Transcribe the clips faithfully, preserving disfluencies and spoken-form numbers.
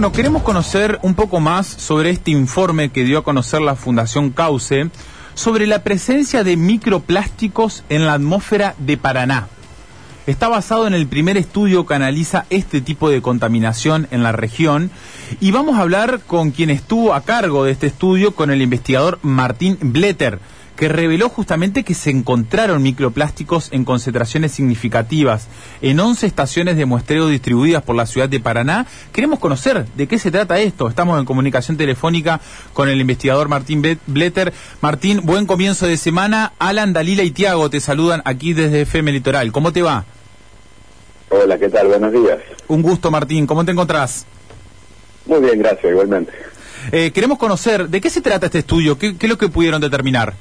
Bueno, queremos conocer un poco más sobre este informe que dio a conocer la Fundación Cauce sobre la presencia de microplásticos en la atmósfera de Paraná. Está basado en el primer estudio que analiza este tipo de contaminación en la región y vamos a hablar con quien estuvo a cargo de este estudio, con el investigador Martín Bletter, que reveló justamente que se encontraron microplásticos en concentraciones significativas en once estaciones de muestreo distribuidas por la ciudad de Paraná. Queremos conocer de qué se trata esto. Estamos en comunicación telefónica con el investigador Martín Bletter. Martín, buen comienzo de semana. Alan, Dalila y Tiago te saludan aquí desde F M Litoral. ¿Cómo te va? Hola, ¿qué tal? Buenos días. Un gusto, Martín. ¿Cómo te encontrás? Muy bien, gracias, igualmente. Eh, queremos conocer de qué se trata este estudio. ¿Qué, qué es lo que pudieron determinar?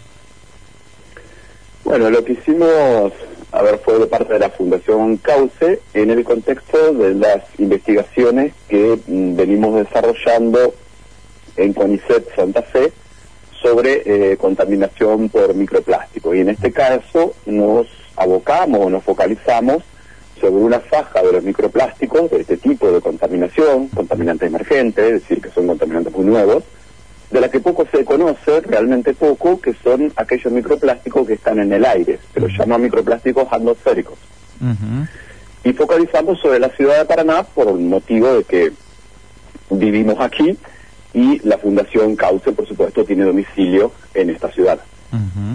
Bueno, lo que hicimos, a ver, fue de parte de la Fundación Cauce en el contexto de las investigaciones que mm, venimos desarrollando en CONICET Santa Fe sobre eh, contaminación por microplástico. Y en este caso nos abocamos o nos focalizamos sobre una faja de los microplásticos de este tipo de contaminación, contaminantes emergentes, es decir, que son contaminantes muy nuevos, de la que poco se conoce, realmente poco, que son aquellos microplásticos que están en el aire, se los llama microplásticos atmosféricos. Uh-huh. Y focalizamos sobre la ciudad de Paraná por el motivo de que vivimos aquí y la Fundación Cauce, por supuesto, tiene domicilio en esta ciudad. Uh-huh.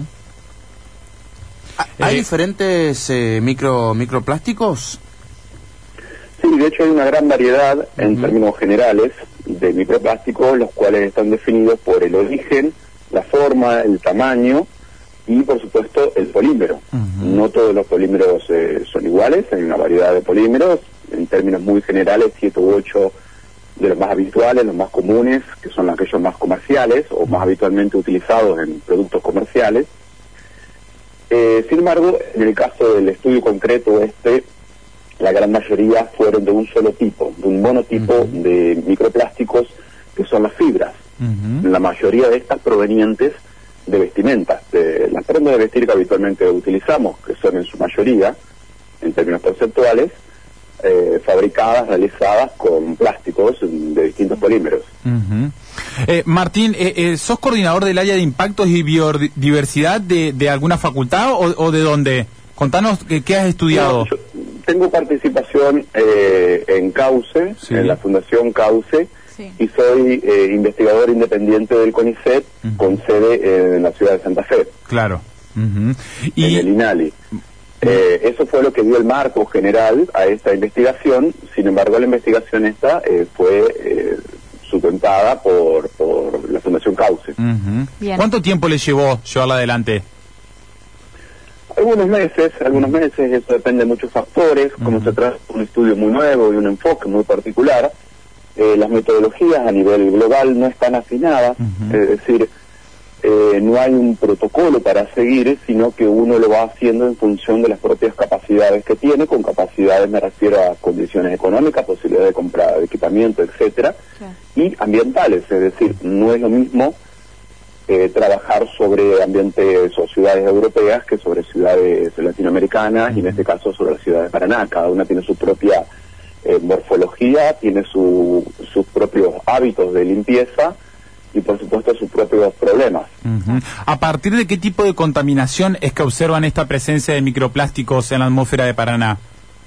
¿Hay eh, diferentes eh, micro microplásticos? Sí, de hecho hay una gran variedad uh-huh. en términos generales de microplásticos, los cuales están definidos por el origen, la forma, el tamaño y, por supuesto, el polímero. Uh-huh. No todos los polímeros eh, son iguales, hay una variedad de polímeros, en términos muy generales, siete u ocho de los más habituales, los más comunes, que son aquellos más comerciales o más habitualmente utilizados en productos comerciales. Eh, sin embargo, en el caso del estudio concreto este, la gran mayoría fueron de un solo tipo, de un monotipo uh-huh. de microplásticos, que son las fibras. Uh-huh. La mayoría de estas provenientes de vestimentas, de las prendas de vestir que habitualmente utilizamos, que son en su mayoría, en términos conceptuales, eh, fabricadas, realizadas con plásticos de distintos polímeros. Uh-huh. eh, Martín, eh, eh, ¿sos coordinador del área de impactos y biodiversidad de, de alguna facultad o, o de dónde? Contanos qué, qué has estudiado. No, yo tengo participación eh, en Cauce, sí. en la Fundación Cauce, sí. y soy eh, investigador independiente del CONICET, uh-huh. con sede en la ciudad de Santa Fe. Claro. Uh-huh. Y... en el INALI. Eh, eso fue lo que dio el marco general a esta investigación. Sin embargo, la investigación esta eh, fue eh, sustentada por, por la Fundación Cauce. Uh-huh. ¿Cuánto tiempo le llevó llevarla adelante? Algunos meses, algunos meses, eso depende de muchos factores, uh-huh. como se trata de un estudio muy nuevo y un enfoque muy particular. Eh, las metodologías a nivel global no están afinadas, uh-huh. es decir, eh, no hay un protocolo para seguir, sino que uno lo va haciendo en función de las propias capacidades que tiene. Con capacidades me refiero a condiciones económicas, posibilidad de compra de equipamiento, etcétera, claro. y ambientales, es decir, no es lo mismo Eh, trabajar sobre ambientes o ciudades europeas que sobre ciudades latinoamericanas, uh-huh. y en este caso sobre la ciudad de Paraná. Cada una tiene su propia eh, morfología, tiene su, sus propios hábitos de limpieza y por supuesto sus propios problemas. Uh-huh. ¿A partir de qué tipo de contaminación es que observan esta presencia de microplásticos en la atmósfera de Paraná?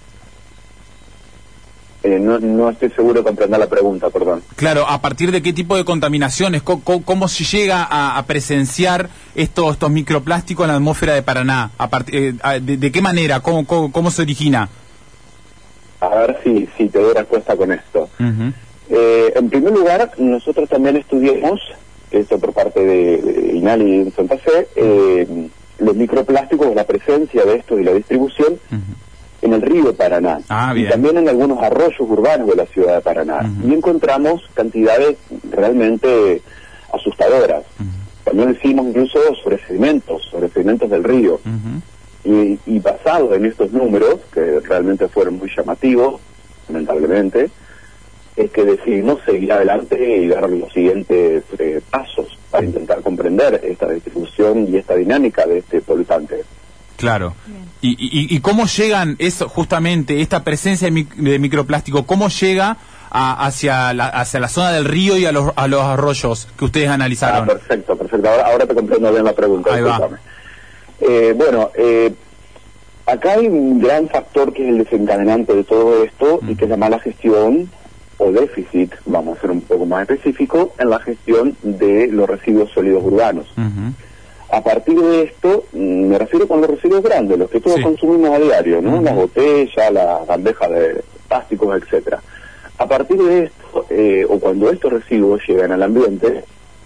Eh, no, no estoy seguro de comprender la pregunta, perdón. Claro, ¿a partir de qué tipo de contaminaciones? ¿Cómo, cómo, cómo se llega a, a presenciar estos, estos microplásticos en la atmósfera de Paraná? A part, eh, de, ¿De qué manera? ¿Cómo, cómo, cómo se origina? A ver si, si te doy respuesta con esto. Uh-huh. Eh, en primer lugar, nosotros también estudiamos, esto por parte de, de INALI en Santa Fe, eh, los microplásticos, la presencia de estos y la distribución, uh-huh. en el río Paraná, ah, y también en algunos arroyos urbanos de la ciudad de Paraná, uh-huh. y encontramos cantidades realmente asustadoras. Uh-huh. También hicimos incluso sobre sedimentos, sobre sedimentos del río, uh-huh. y, y basado en estos números, que realmente fueron muy llamativos, lamentablemente, es que decidimos seguir adelante y dar los siguientes eh, pasos para intentar comprender esta distribución y esta dinámica de este polutante. Claro. Y, y, ¿Y cómo llegan, eso, justamente, esta presencia de, mic de microplástico, cómo llega a, hacia, la, hacia la zona del río y a los, a los arroyos que ustedes analizaron. Ah, perfecto, perfecto. Ahora, ahora te comprendo bien la pregunta. Ahí va. Eh, bueno, eh, acá hay un gran factor que es el desencadenante de todo esto uh-huh. y que es la mala gestión o déficit, vamos a ser un poco más específico, en la gestión de los residuos sólidos urbanos. Uh-huh. A partir de esto, me refiero con los residuos grandes, los que todos sí. consumimos a diario, ¿no? Uh-huh. Las botellas, las bandejas de plásticos, etcétera. A partir de esto, eh, o cuando estos residuos llegan al ambiente,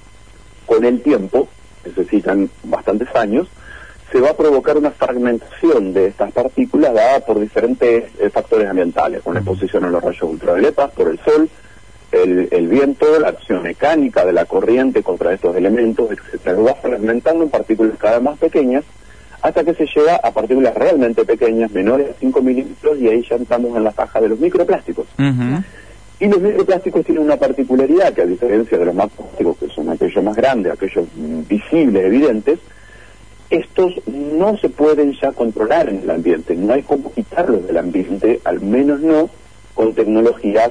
con el tiempo, necesitan bastantes años, se va a provocar una fragmentación de estas partículas dada por diferentes eh, factores ambientales, con la exposición a los rayos ultravioletas, por el sol, el, el viento, la acción mecánica de la corriente contra estos elementos, etcétera. Lo va fragmentando en partículas cada vez más pequeñas, hasta que se llega a partículas realmente pequeñas, menores a cinco milímetros, y ahí ya estamos en la faja de los microplásticos. Uh-huh. Y los microplásticos tienen una particularidad que, a diferencia de los macroplásticos, que son aquellos más grandes, aquellos visibles, evidentes, estos no se pueden ya controlar en el ambiente, no hay cómo quitarlos del ambiente, al menos no con tecnologías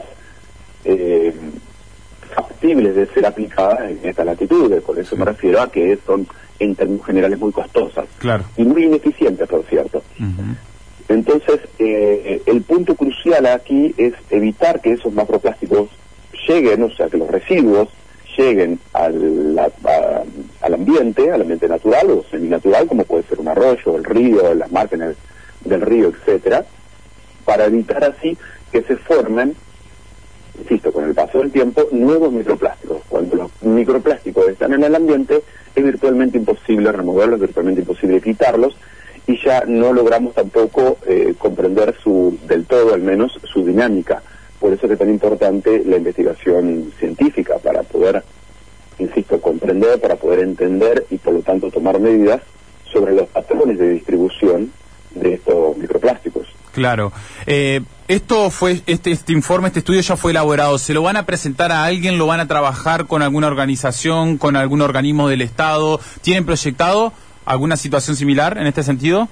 eh, factibles de ser aplicadas en estas latitudes. Por eso sí. me refiero a que son en términos generales muy costosas claro. y muy ineficientes, por cierto. Uh-huh. Entonces, eh, el punto crucial aquí es evitar que esos macroplásticos lleguen, o sea, que los residuos lleguen al, a, a, al ambiente, al ambiente natural o seminatural, como puede ser un arroyo, el río, las márgenes del río, etcétera, para evitar así que se formen, insisto, con el paso del tiempo, nuevos microplásticos. Cuando los microplásticos están en el ambiente, es virtualmente imposible removerlos, es virtualmente imposible quitarlos, y ya no logramos tampoco eh, comprender su del todo, al menos, su dinámica. Por eso es tan importante la investigación científica, para poder, insisto, comprender, para poder entender y por lo tanto tomar medidas sobre los patrones de distribución de estos microplásticos. Claro. Eh, esto fue, este, este informe, este estudio ya fue elaborado. ¿Se lo van a presentar a alguien? ¿Lo van a trabajar con alguna organización, con algún organismo del Estado? ¿Tienen proyectado alguna situación similar en este sentido?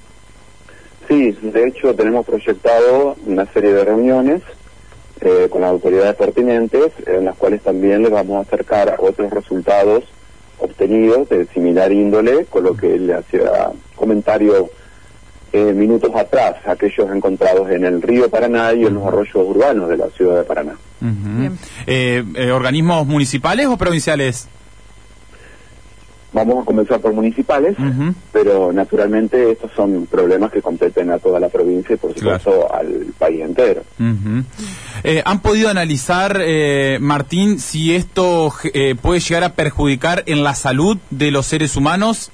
Sí, de hecho tenemos proyectado una serie de reuniones Eh, con las autoridades pertinentes, en las cuales también les vamos a acercar otros resultados obtenidos de similar índole, con lo que le hacía comentario eh, minutos atrás, aquellos encontrados en el río Paraná y en los arroyos urbanos de la ciudad de Paraná. Uh-huh. eh, eh, ¿Organismos municipales o provinciales? Vamos a comenzar por municipales, uh-huh. pero naturalmente estos son problemas que competen a toda la provincia y por supuesto claro. al país entero. Uh-huh. Eh, ¿Han podido analizar, eh, Martín, si esto eh, puede llegar a perjudicar en la salud de los seres humanos?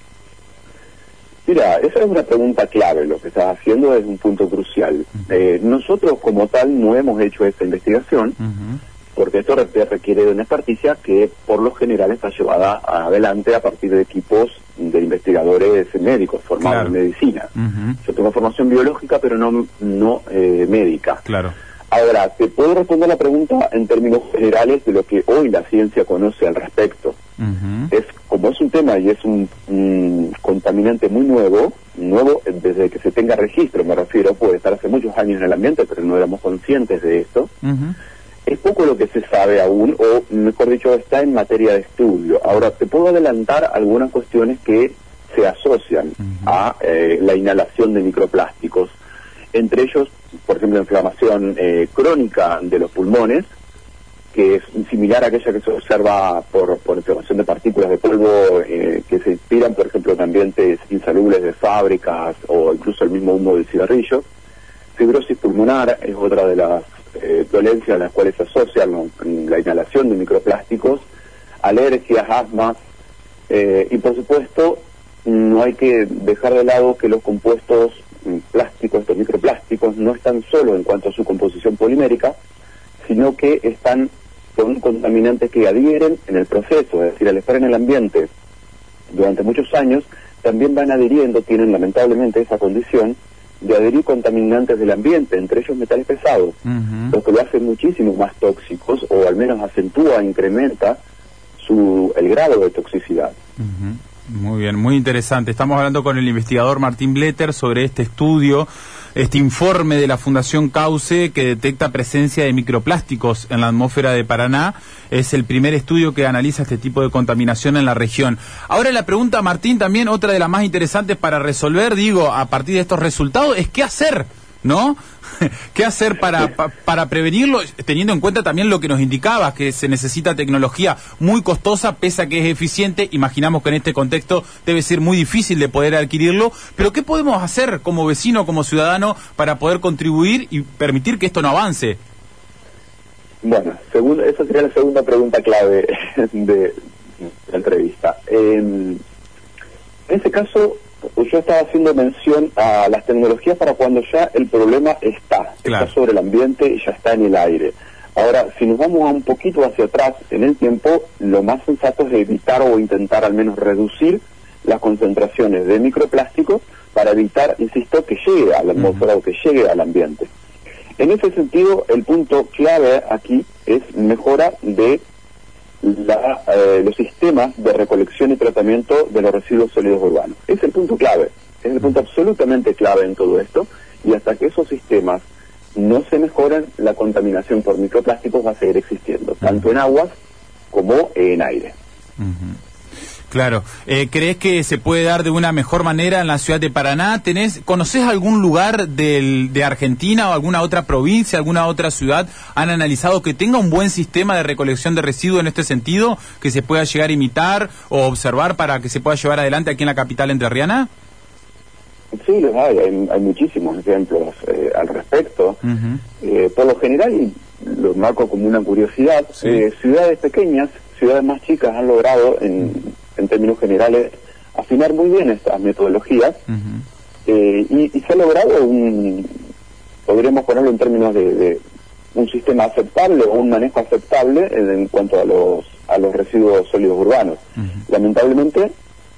Mira, esa es una pregunta clave, lo que estás haciendo es un punto crucial. Uh-huh. Eh, nosotros como tal no hemos hecho esta investigación, uh-huh. porque esto requiere de una experticia que por lo general está llevada adelante a partir de equipos de investigadores médicos formados claro. en medicina. Uh-huh. Yo tengo formación biológica, pero no, no eh, médica. Claro. Ahora, te puedo responder la pregunta en términos generales de lo que hoy la ciencia conoce al respecto. Uh-huh. Es como es un tema y es un, un contaminante muy nuevo, nuevo desde que se tenga registro, me refiero, puede estar hace muchos años en el ambiente, pero no éramos conscientes de esto. Uh-huh. Es poco lo que se sabe aún, o mejor dicho, está en materia de estudio. Ahora, te puedo adelantar algunas cuestiones que se asocian uh-huh. a eh, la inhalación de microplásticos. Entre ellos, por ejemplo, la inflamación eh, crónica de los pulmones, que es similar a aquella que se observa por, por inflamación de partículas de polvo eh, que se inspiran, por ejemplo, en ambientes insalubres de fábricas o incluso el mismo humo del cigarrillo. Fibrosis pulmonar es otra de las eh, dolencias a las cuales se asocian ¿no? la inhalación de microplásticos, alergias, asma, eh, y por supuesto no hay que dejar de lado que los compuestos plásticos, estos microplásticos, no están solo en cuanto a su composición polimérica, sino que están con contaminantes que adhieren en el proceso, es decir, al estar en el ambiente durante muchos años, también van adhiriendo, tienen lamentablemente esa condición de adherir contaminantes del ambiente, entre ellos metales pesados, uh-huh. lo que lo hace muchísimo más tóxicos, o al menos acentúa, incrementa su el grado de toxicidad. Uh-huh. Muy bien, muy interesante. Estamos hablando con el investigador Martín Bletter sobre este estudio este informe de la Fundación Cauce que detecta presencia de microplásticos en la atmósfera de Paraná. Es el primer estudio que analiza este tipo de contaminación en la región. Ahora la pregunta, Martín, también otra de las más interesantes para resolver, digo, a partir de estos resultados, es ¿qué hacer? ¿No? ¿Qué hacer para, pa, para prevenirlo, teniendo en cuenta también lo que nos indicabas, que se necesita tecnología muy costosa, pese a que es eficiente? Imaginamos que en este contexto debe ser muy difícil de poder adquirirlo, pero ¿qué podemos hacer como vecino, como ciudadano, para poder contribuir y permitir que esto no avance? Bueno, segundo, esa sería la segunda pregunta clave de la entrevista. Eh, en ese caso, yo estaba haciendo mención a las tecnologías para cuando ya el problema está, claro. Está sobre el ambiente y ya está en el aire. Ahora, si nos vamos un poquito hacia atrás en el tiempo, lo más sensato es evitar o intentar al menos reducir las concentraciones de microplásticos para evitar, insisto, que llegue a la atmósfera uh-huh. o que llegue al ambiente. En ese sentido, el punto clave aquí es mejora de La, eh, los sistemas de recolección y tratamiento de los residuos sólidos urbanos. Es el punto clave, es el punto absolutamente clave en todo esto, y hasta que esos sistemas no se mejoren, la contaminación por microplásticos va a seguir existiendo, tanto en aguas como en aire. Uh-huh. Claro. Eh, ¿Crees que se puede dar de una mejor manera en la ciudad de Paraná? ¿Tenés, ¿Conocés algún lugar del, de Argentina o alguna otra provincia, alguna otra ciudad, han analizado que tenga un buen sistema de recolección de residuos en este sentido, que se pueda llegar a imitar o observar para que se pueda llevar adelante aquí en la capital entrerriana? Sí, los hay, hay, hay muchísimos ejemplos eh, al respecto. Uh-huh. Eh, por lo general, y lo marco como una curiosidad, sí. eh, ciudades pequeñas, ciudades más chicas han logrado en... en términos generales, afinar muy bien estas metodologías uh-huh. eh, y, y se ha logrado un, podríamos ponerlo en términos de, de un sistema aceptable o un manejo aceptable en, en cuanto a los a los residuos sólidos urbanos. Uh-huh. Lamentablemente,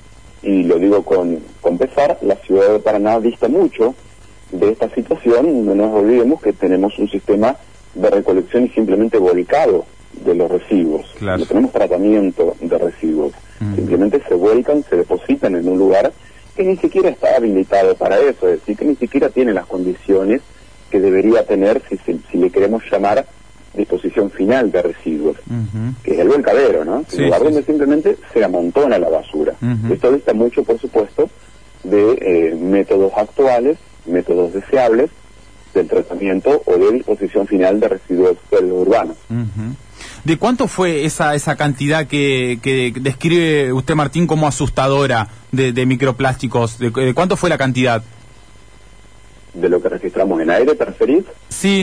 y lo digo con, con pesar, la ciudad de Paraná dista mucho de esta situación. No nos olvidemos que tenemos un sistema de recolección y simplemente volcado de los residuos. Claro. No tenemos tratamiento de residuos. Uh-huh. Simplemente se vuelcan, se depositan en un lugar que ni siquiera está habilitado para eso, es decir, que ni siquiera tiene las condiciones que debería tener si, si, si le queremos llamar disposición final de residuos, uh-huh. que es el volcadero, ¿no? Sí, un lugar sí, donde sí. simplemente se amontona la basura. Uh-huh. Esto dista mucho, por supuesto, de eh, métodos actuales, métodos deseables del tratamiento o de disposición final de residuos urbanos. Uh-huh. ¿De cuánto fue esa esa cantidad que, que describe usted, Martín, como asustadora de, de microplásticos? ¿De, ¿De cuánto fue la cantidad? ¿De lo que registramos en aire, te referís? Sí.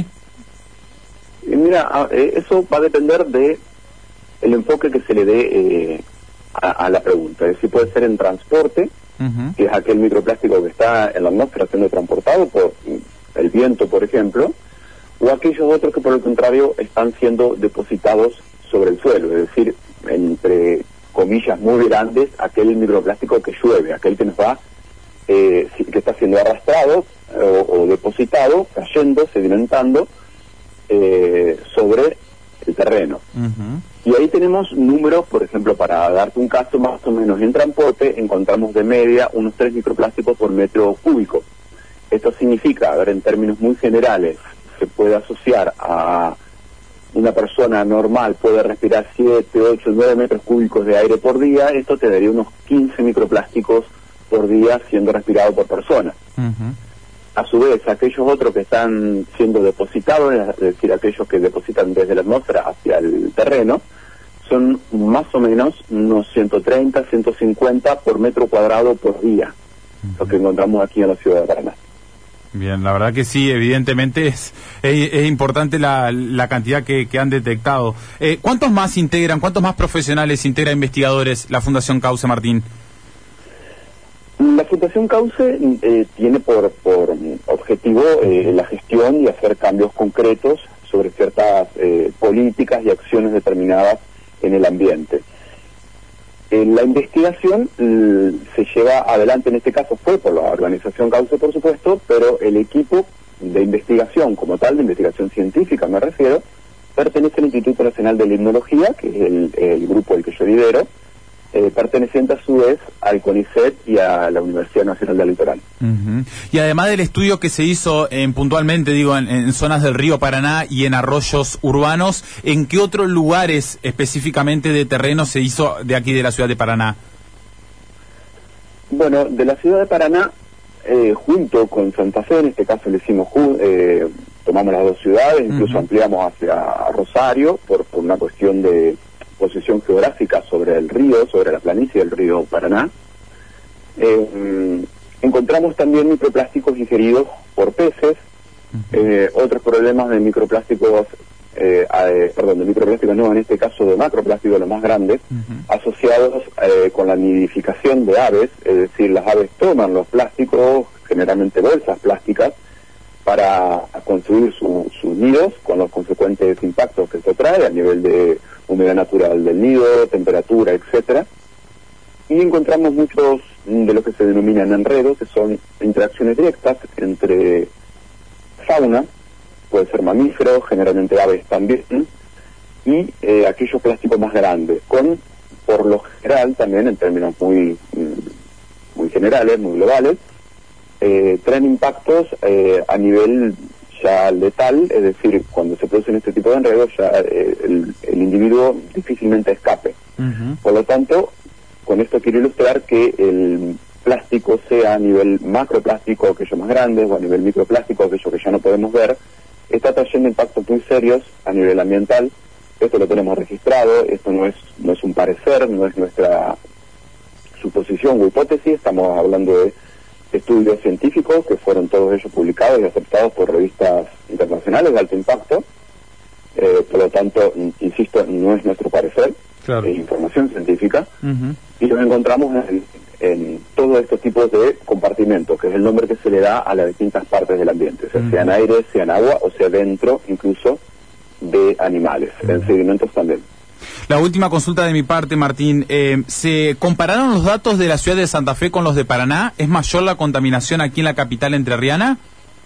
Y mira, eso va a depender de el enfoque que se le dé eh, a, a la pregunta. Es decir, puede ser en transporte, uh-huh. que es aquel microplástico que está en la atmósfera siendo transportado por el viento, por ejemplo, o aquellos otros que por el contrario están siendo depositados sobre el suelo, es decir, entre comillas muy grandes, aquel microplástico que llueve, aquel que nos va, eh, que está siendo arrastrado o, o depositado, cayendo, sedimentando eh, sobre el terreno. Uh-huh. Y ahí tenemos números, por ejemplo, para darte un caso más o menos, en transporte encontramos de media unos tres microplásticos por metro cúbico. Esto significa, a ver, en términos muy generales, se puede asociar a una persona normal, puede respirar siete, ocho, nueve metros cúbicos de aire por día. Esto te daría unos quince microplásticos por día siendo respirado por persona. Uh-huh. A su vez, aquellos otros que están siendo depositados, es decir, aquellos que depositan desde la atmósfera hacia el terreno, son más o menos unos ciento treinta, ciento cincuenta por metro cuadrado por día, uh-huh. lo que encontramos aquí en la ciudad de Paraná. Bien, la verdad que sí, evidentemente es, es, es importante la, la cantidad que, que han detectado. Eh, ¿Cuántos más integran, cuántos más profesionales integra investigadores la Fundación Cauce, Martín? La Fundación Cauce eh, tiene por, por objetivo eh, la gestión y hacer cambios concretos sobre ciertas eh, políticas y acciones determinadas en el ambiente. Eh, la investigación eh, se lleva adelante, en este caso fue por la organización Cauce, por supuesto, pero el equipo de investigación como tal, de investigación científica me refiero, pertenece al Instituto Nacional de Limnología, que es el, el grupo al que yo lidero, eh, perteneciente a su vez al CONICET y a la Universidad Nacional del Litoral. Uh-huh. Y además del estudio que se hizo en, puntualmente, digo, en, en zonas del río Paraná y en arroyos urbanos, ¿en qué otros lugares específicamente de terreno se hizo de aquí de la ciudad de Paraná? Bueno, de la ciudad de Paraná, eh, junto con Santa Fe, en este caso le hicimos, eh, tomamos las dos ciudades, incluso uh-huh. ampliamos hacia Rosario por, por una cuestión de posición geográfica sobre el río, sobre la planicie del río Paraná. Eh, encontramos también microplásticos ingeridos por peces, uh-huh. eh, otros problemas de microplásticos, eh, eh, perdón, de microplásticos no, en este caso de macroplásticos, los más grandes, uh-huh. asociados eh, con la nidificación de aves, es decir, las aves toman los plásticos, generalmente bolsas plásticas, para construir su, sus nidos, con los consecuentes impactos que esto trae a nivel de humedad natural del nido, temperatura, etcétera. Y encontramos muchos de lo que se denominan enredos, que son interacciones directas entre fauna, puede ser mamíferos, generalmente aves también, y eh, aquellos plásticos más grandes, con, por lo general, también en términos muy, muy generales, muy globales, eh, traen impactos eh, a nivel ya letal, es decir, cuando se producen este tipo de enredos, ya eh, el, el individuo difícilmente escape. Uh-huh. Por lo tanto, con esto quiero ilustrar que el plástico, sea a nivel macroplástico, aquellos más grandes, o a nivel microplástico, aquellos que ya no podemos ver, está trayendo impactos muy serios a nivel ambiental. Esto lo tenemos registrado, esto no es, no es un parecer, no es nuestra suposición o hipótesis, estamos hablando de estudios científicos que fueron todos ellos publicados y aceptados por revistas internacionales de alto impacto. Eh, por lo tanto, insisto, no es nuestro parecer, claro. Es información científica. Uh-huh. Y los encontramos en, en todos estos tipos de compartimentos, que es el nombre que se le da a las distintas partes del ambiente, o sea, uh-huh. sea en aire, sea en agua, o sea dentro incluso de animales, uh-huh. en sedimentos también. La última consulta de mi parte, Martín. Eh, ¿Se compararon los datos de la ciudad de Santa Fe con los de Paraná? ¿Es mayor la contaminación aquí en la capital entrerriana?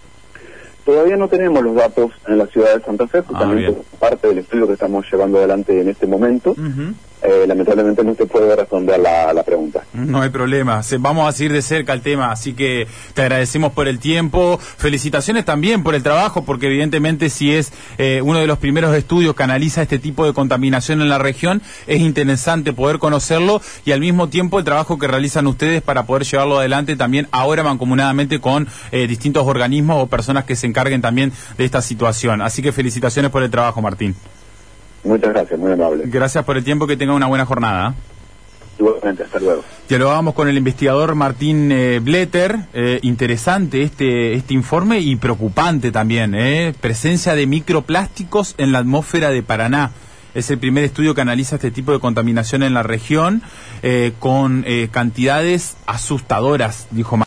Todavía no tenemos los datos en la ciudad de Santa Fe, justamente ah, parte del estudio que estamos llevando adelante en este momento. Uh-huh. Eh, lamentablemente no se puede responder la, la pregunta. No hay problema, se, vamos a seguir de cerca el tema, así que te agradecemos por el tiempo, felicitaciones también por el trabajo, porque evidentemente si es eh, uno de los primeros estudios que analiza este tipo de contaminación en la región, es interesante poder conocerlo y al mismo tiempo el trabajo que realizan ustedes para poder llevarlo adelante también ahora mancomunadamente con eh, distintos organismos o personas que se encarguen también de esta situación. Así que felicitaciones por el trabajo, Martín. Muchas gracias, muy amable. Gracias por el tiempo, que tenga una buena jornada. Igualmente, hasta luego. Dialogábamos con el investigador Martín eh, Bletter. Eh, interesante este este informe y preocupante también. Eh, presencia de microplásticos en la atmósfera de Paraná. Es el primer estudio que analiza este tipo de contaminación en la región eh, con eh, cantidades asustadoras, dijo Martín.